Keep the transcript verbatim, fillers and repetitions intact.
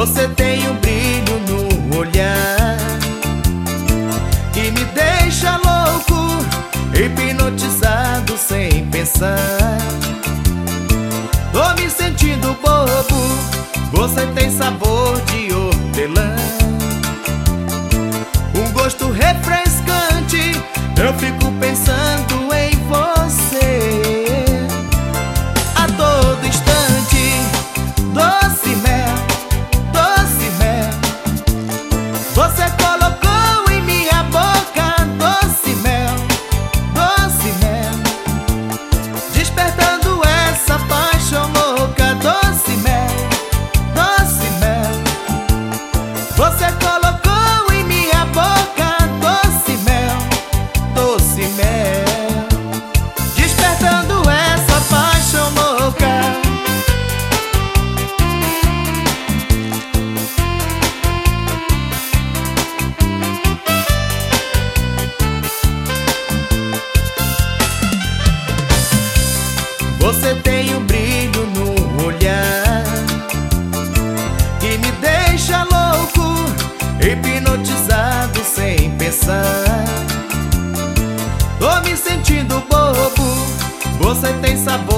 Você tem um brilho no olhar que me deixa louco, hipnotizado sem pensar. Tô me sentindo bobo. Você tem sabor de hortelã, um gosto refrescante. Eu fico pensando em você a todo instante. Doce mel, doce mel, você colocou em minha boca. Doce mel, doce mel, despertando essa paixão louca. Doce mel, doce mel, você colocou em minha boca. Doce mel, doce mel, despertando essa paixão louca. Você tem um brilho no olhar que me deixa louco, hipnotizado sem pensar. Tô me sentindo bobo. Você tem sabor